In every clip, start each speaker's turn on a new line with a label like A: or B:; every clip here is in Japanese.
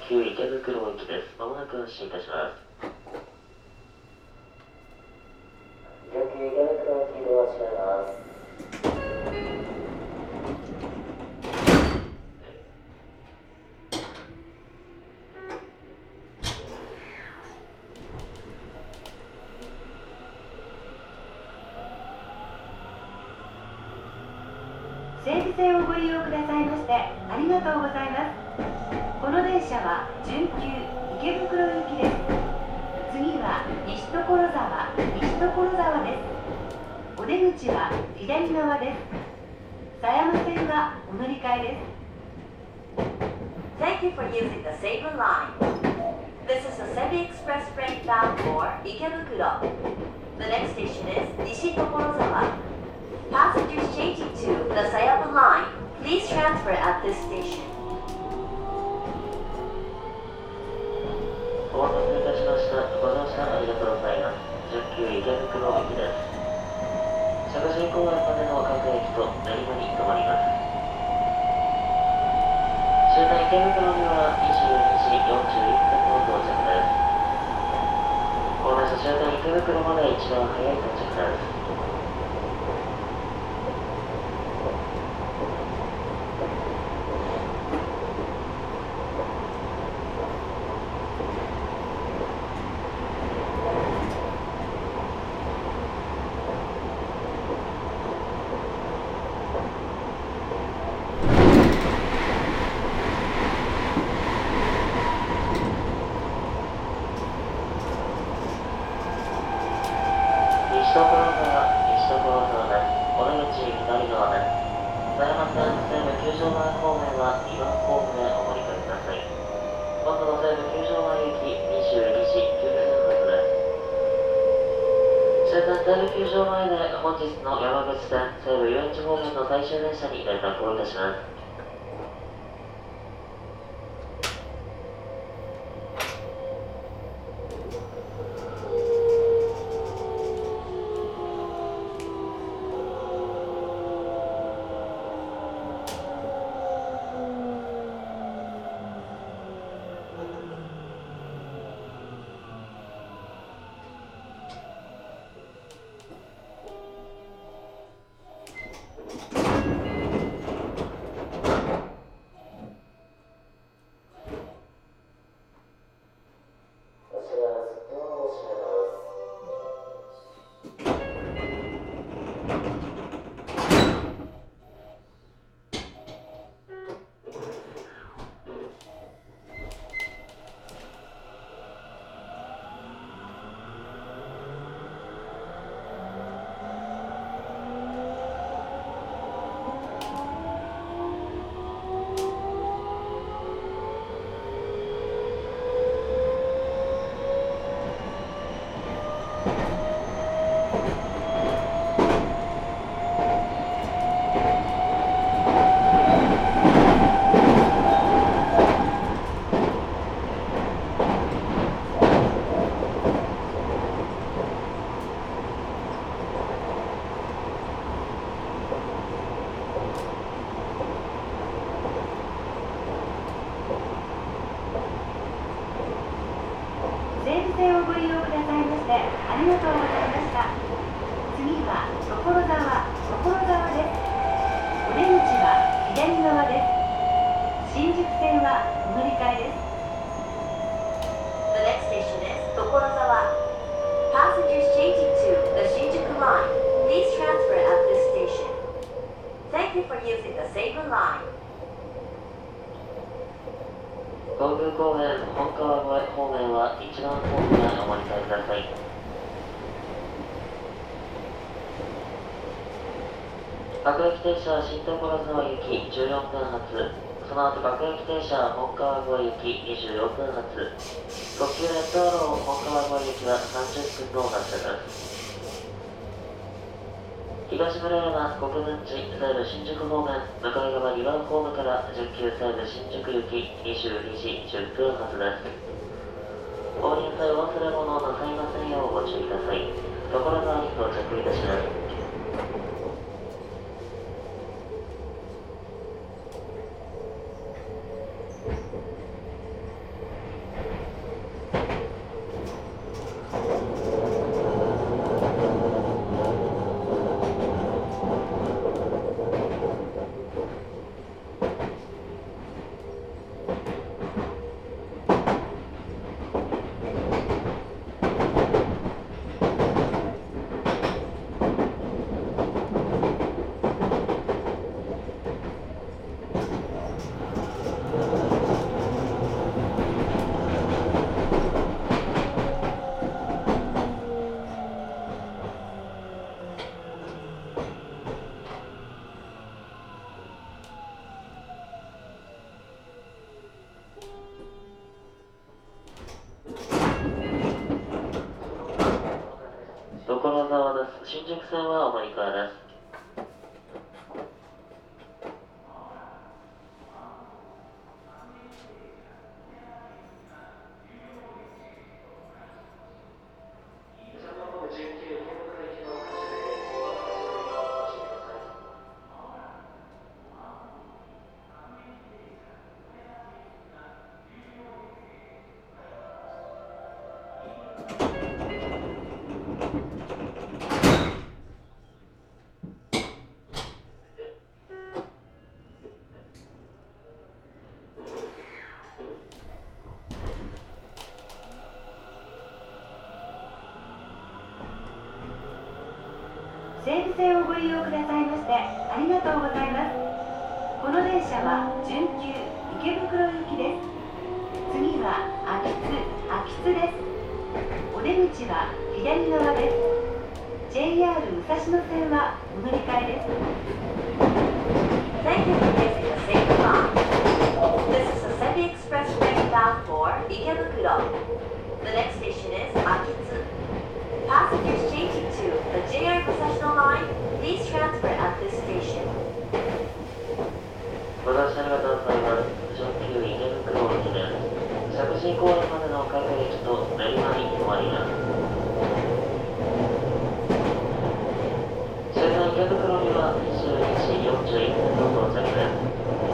A: 急池袋行きです。まもなく発進いたします。19池袋行きドア閉めます。
B: 西武線をご利用くださいましてありがとうございます。この電車は準急池袋行きです。次は西所沢です。お出口は左側です。狭山線はお乗り換えです。
C: Thank you for using the Sabre line. This is the Sebi Express train bound for Ikebukuro. The next station is Nishitokorozawa. Passengers changing to the Sayama line, please transfer at this station.
A: お待たせいたしました。ご乗車ありがとうございます。19池袋行きです。石神井公園までの各駅と練馬に停まります。終点池袋には22時41分の到着です。同じ終点池袋まで一番早い到着です。西所沢です。お出口左側です。狭山線西武球場前方面は2番ホームへお乗り換えください。今度の西武球場前行き22時9分発です。終点西武球場前で本日の山口線西武遊園地方面の最終電車に連絡をいたします。
B: 西武線をご利用くださいましてありがとうございました。次は所沢です。お出口は左側です。新宿線はお乗り換えです。
C: The next station is Tokorozawa. Passengers changing to the Shinjuku line, please transfer at this station. Thank you for using the Sabre line.
A: 皇宮公園本川越方面は1番ホームへお乗り換えください。各駅停車新所沢行き14分発、その後各駅停車本川越行き24分発、特急レッドアロー本川越行きは30分の発車です。東村山国分寺西武新宿方面向かい側2番ホームから19西武新宿行き22時10分発です。降臨際お忘れ物をなさいませんようご注意ください。所沢に到着いたします。 りくわです。
B: 西武線をご利用くださいましてありがとうございます。この電車は準急池袋行きです。次は秋津です。お出口は左側です。 JR 武蔵野線はお乗り換えです。
C: Thank you for using the Seibu Line. This is a Sebi Express train bound for Ikebukuro. The next station is Akitsu. Passengers changing to the JR Musashino Line, please transfer at this station.
A: ご乗車ありがとうございます。準急池袋行きです。石神井公園までの各駅と練馬に停まります。終点池袋には22時41分の到着です。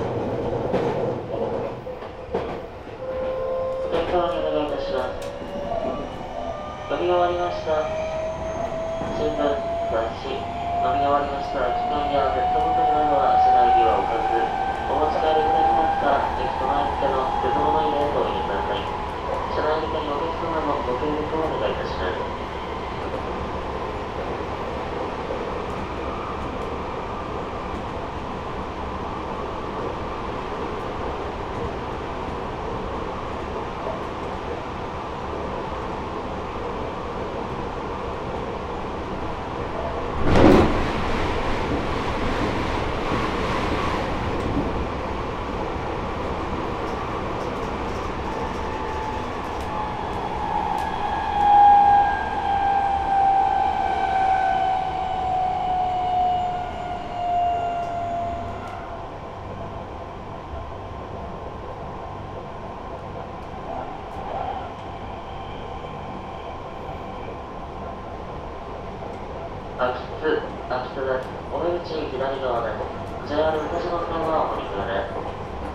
A: 点灯にお願いいたします。乗り終わりました。新聞、雑誌、飲み終わりました機関やペットボトルなどは車内には置かず、お持ち帰りいただきますか、駅隣付けの手動の入れとお入れください。車内以下にお客様のご協力をお願いいたします。秋津です。お出口左側です。JR 武蔵野線はお乗り換えです。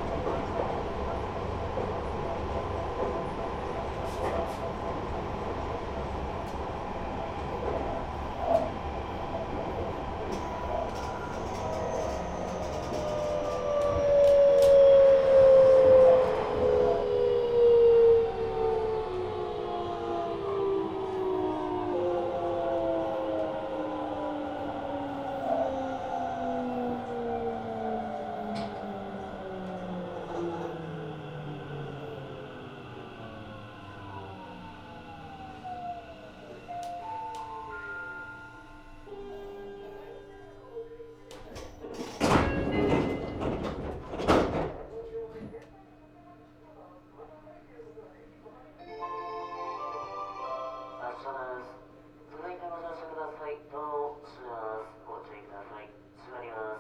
A: 続いてご乗車ください。ドアを閉めます。ご注意ください。閉まります。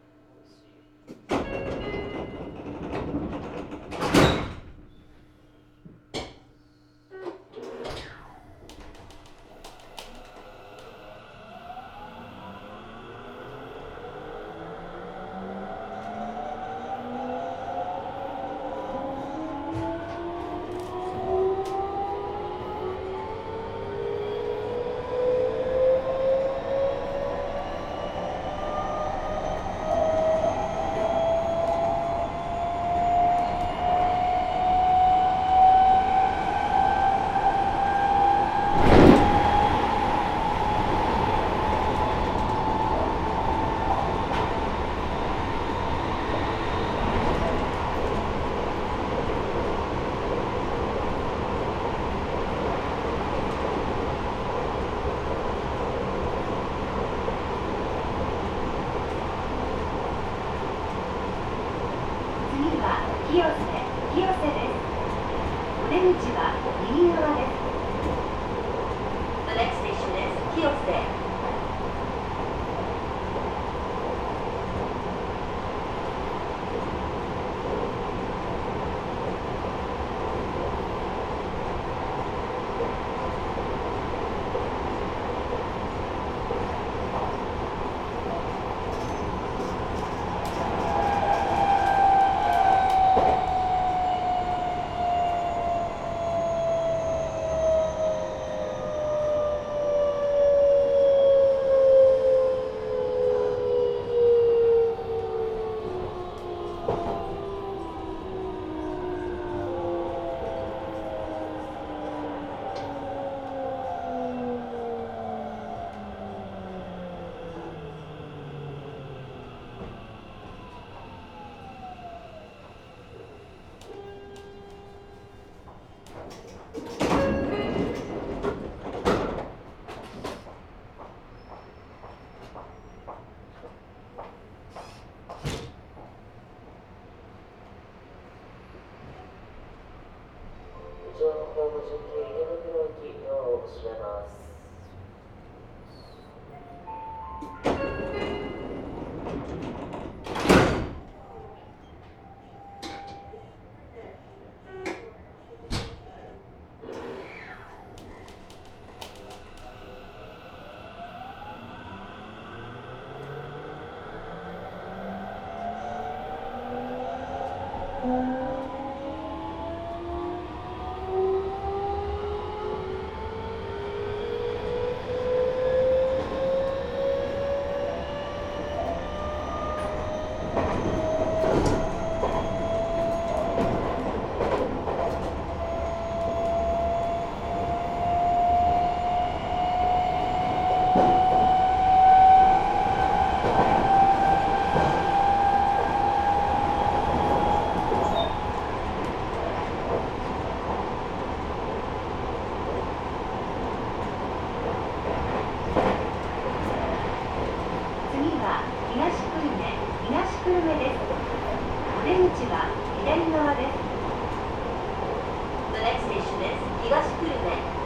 B: 清瀬です。お出口は右側です。
C: The next station is Kiyosei.
A: 19池袋行きドアを閉めます。
B: 次は東久留米、東久留米です。お出口は左側です。
C: The next station is 東久留米。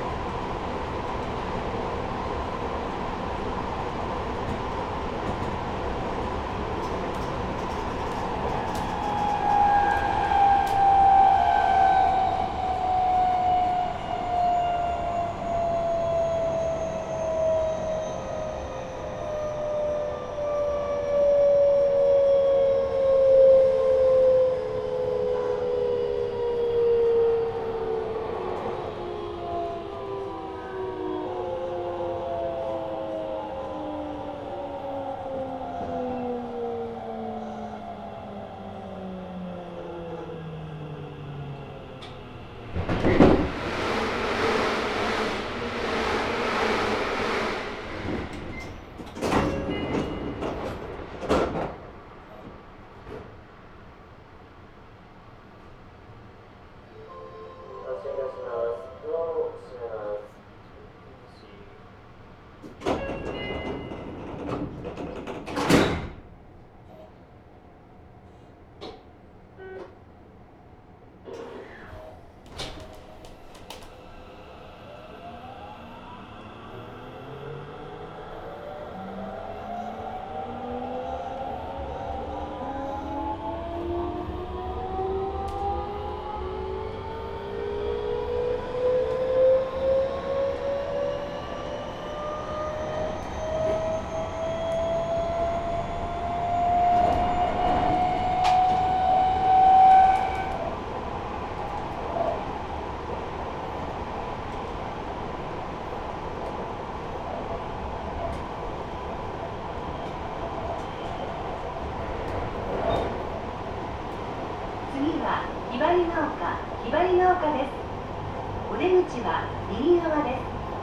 B: ひばりが丘、ひばりが丘です。お出口は右側です。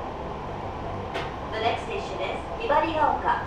C: The next station is ひばりが丘。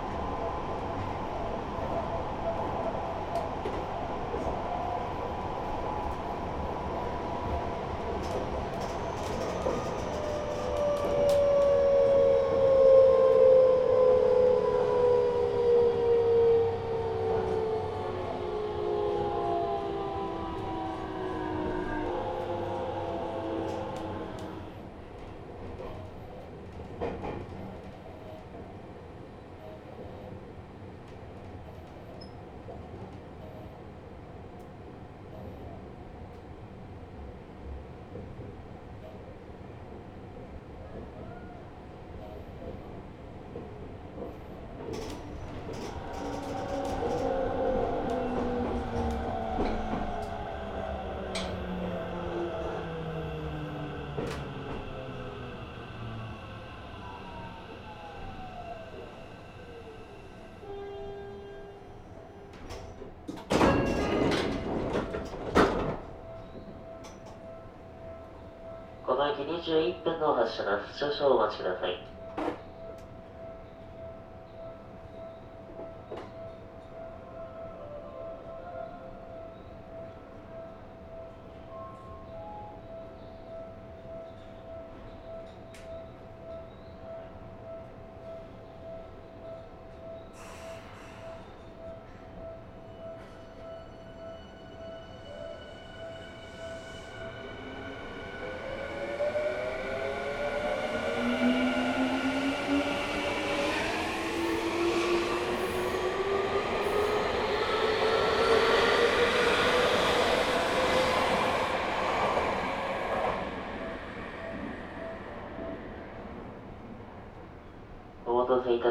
A: この駅21分の発車です。少々お待ちください。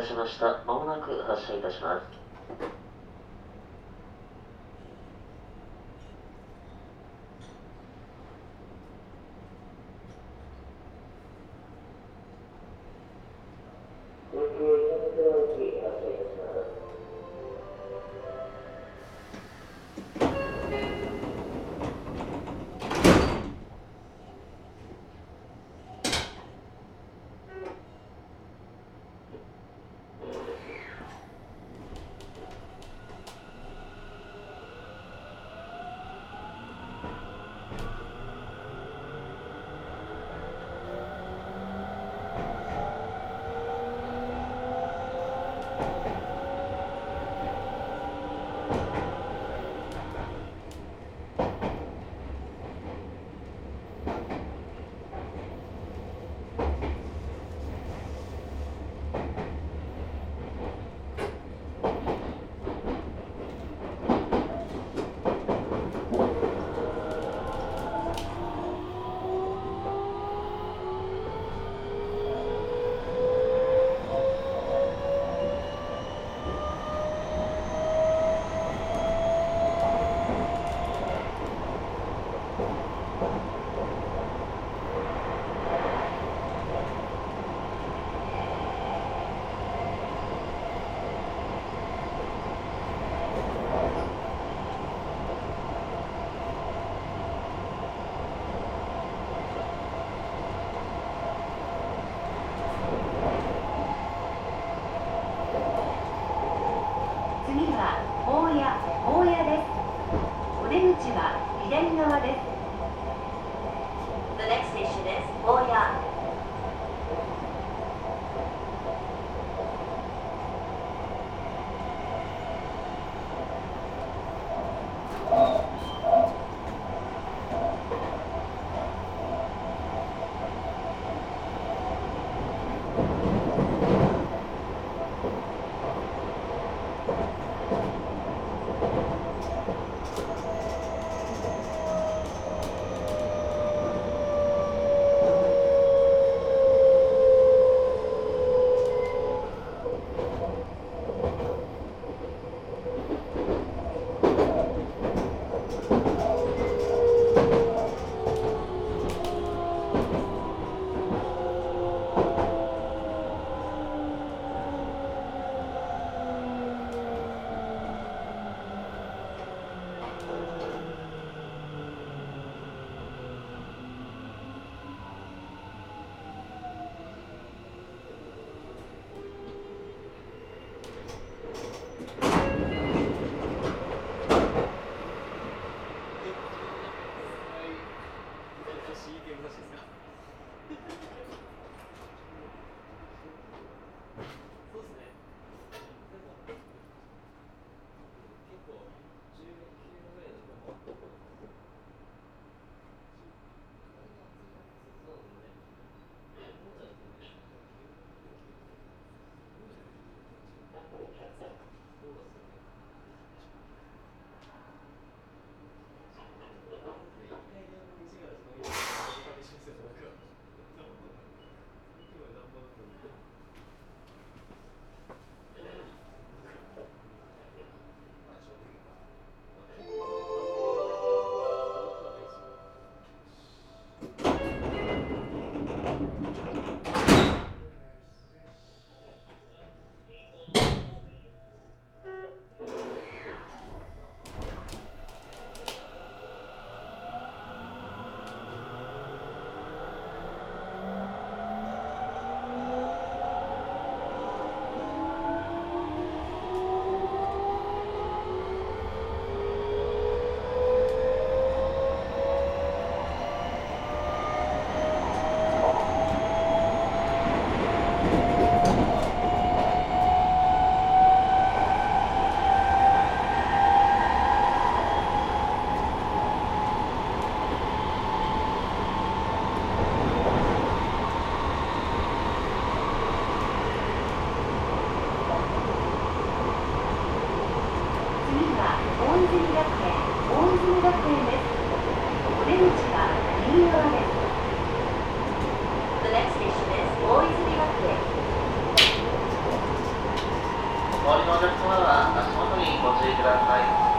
A: しました。まもなく発車いたします。琉球池袋駅発車いたします。
B: 次は大谷です。お出口は左側です。
C: The next station is Oya.
B: The
A: お降りのお客様は足元にご注意ください。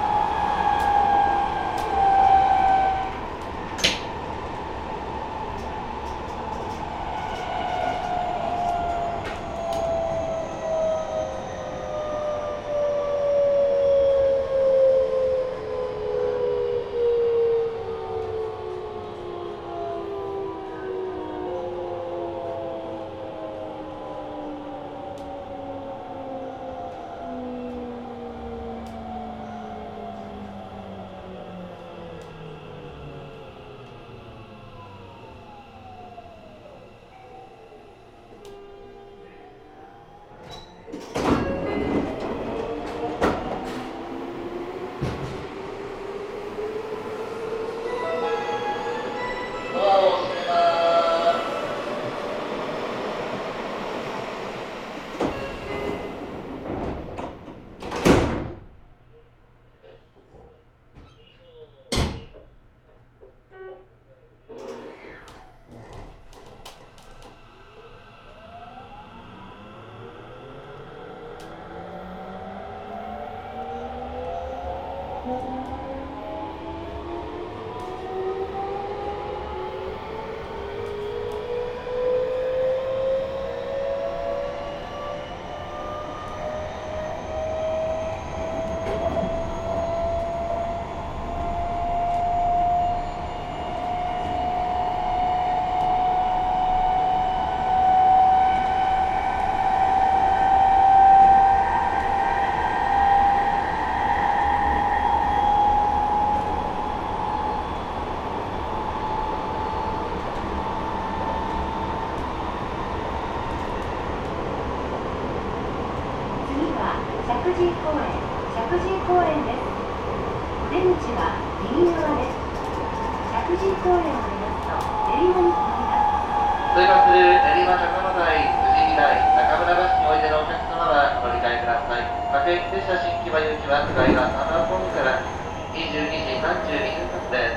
B: 石神井公園です。お出口は右側です。石神井公園を出ますと練馬に停まります。
A: 通過する練馬中野台、富士見台、中村橋においでのお客様はお乗り換えください。各駅停車新木場行きは下りは3番ホームから22時32分発です。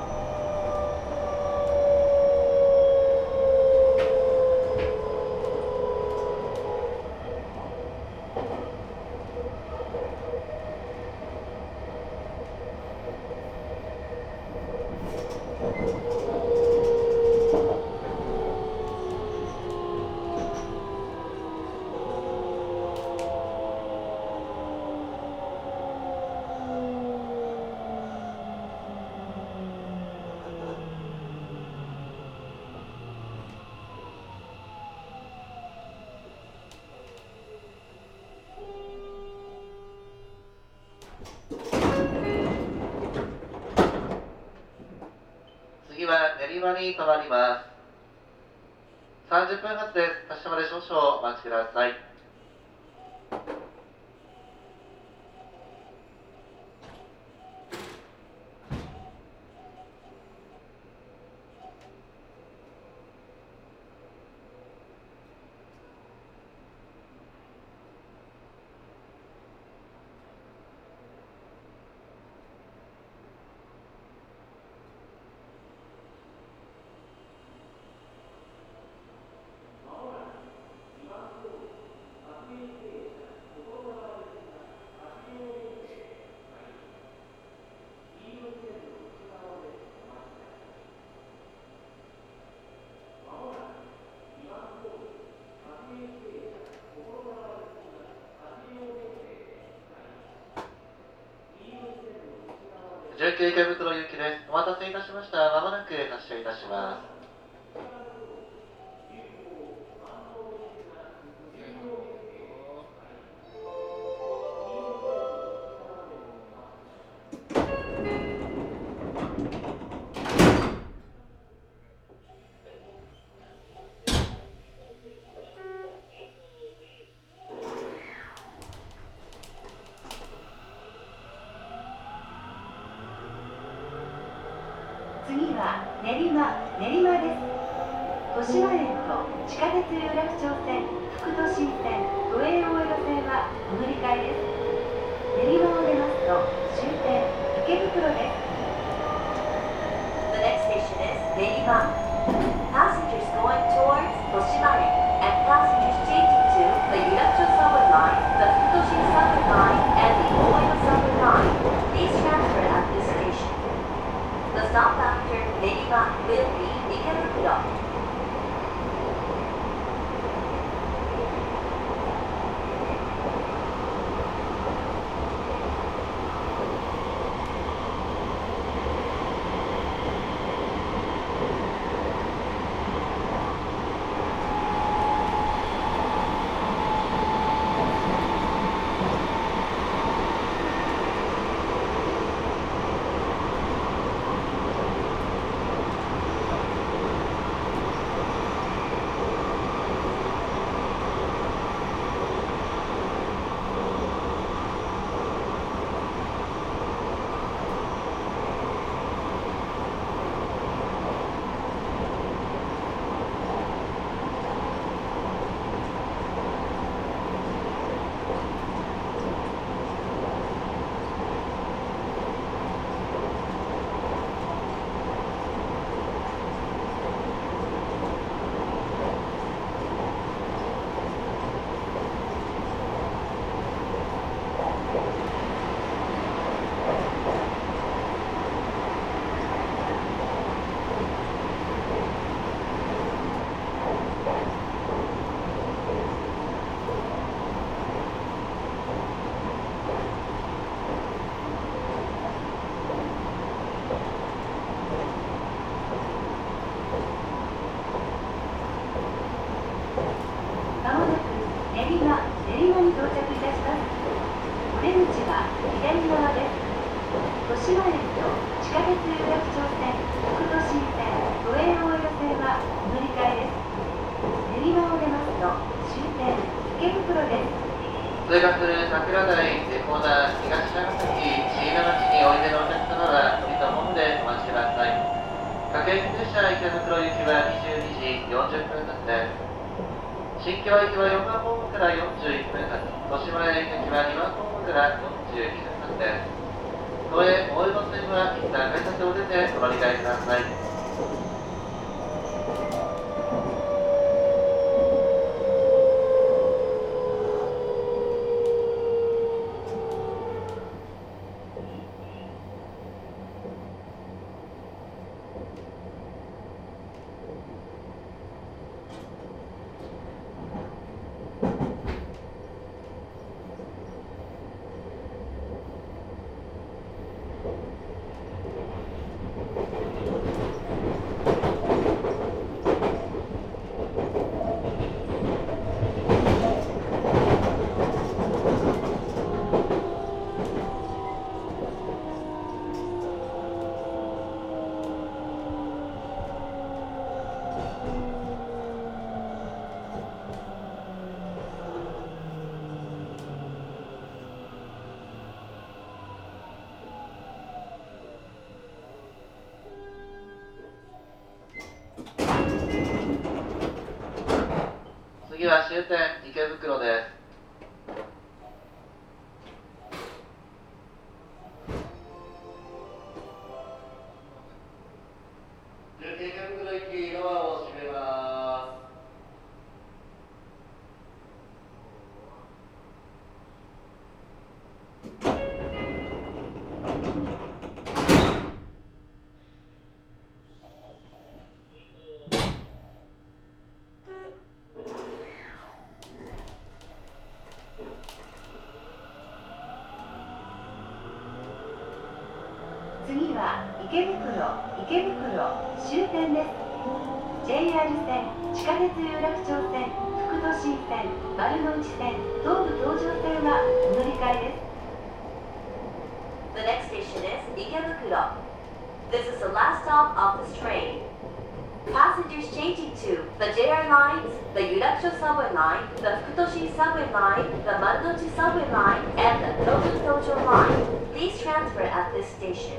A: 次は練馬に停まります。30分発です。発車まで少々お待ちください。19池袋行きです。お待たせいたしました。まもなく発車いたします。
B: 次は練馬です。豊島園と地下鉄有楽町線、副都心線、都営大江戸線はお乗り換えです。練馬を出ますと終点池袋です。
C: The next station is Nerima. Passengers going towards Toshimaen and passengers changing to the Yurakucho subway line, the Fukuto
B: 左側です。豊島駅と地下鉄有楽町線、副都心線、都営大江戸線はお乗り換えです。練馬を出ますと終点池袋です。
A: 通過する桜台、レコーダー、東長崎、椎名町においでのお客様は、降りたホームでお待ちください。各駅停車池袋行きは22時40分発です。新木場行きは4番ホームから41分発、豊島駅行きは2番ホームから42分発です。都営大江戸線は一旦改札を出てお乗り換えください。次は終点池袋です。池袋行きドアを閉めます。
B: 次は池袋終点です。 JR 線、地下鉄有楽町線、副都心線、丸ノ内線、東武東上線はお乗り換えです。
C: The next station is Ikebukuro. This is the last stop of this train. Passengers changing to the JR lines, the Yurakucho subway line, the Fukutoshi subway line, the Marunouchi subway line, and the Tobu Tojo line. Please transfer at this station.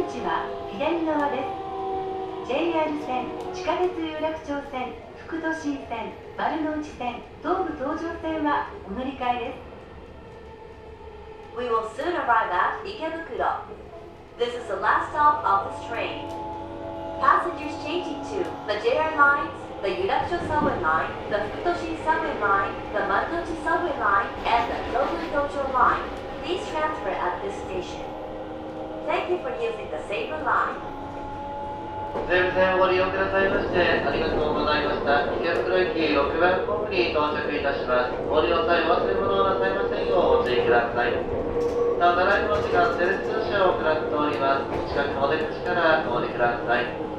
B: 口は左側です。 JR 線、地下鉄有楽町線、副都心線、丸ノ内線、東武東上線はお乗り換えです。
C: We will soon arrive at Ikebukuro. This is the last stop of this train. Passengers changing to the JR lines, the Yurakucho subway line, the Fukutoshi subway line, the Marunouchi subway line, and the Tobu Tojo line. Please transfer at this station. Thank you for using the Saber line.
A: 西武線をご利用くださいましてありがとうございました。池袋駅6番ホームに到着いたします。ご利用際忘れ物をなさいませんようお注意ください。ただいまの時間、テレビ通信を行っております。お近くのお出口からお降りください。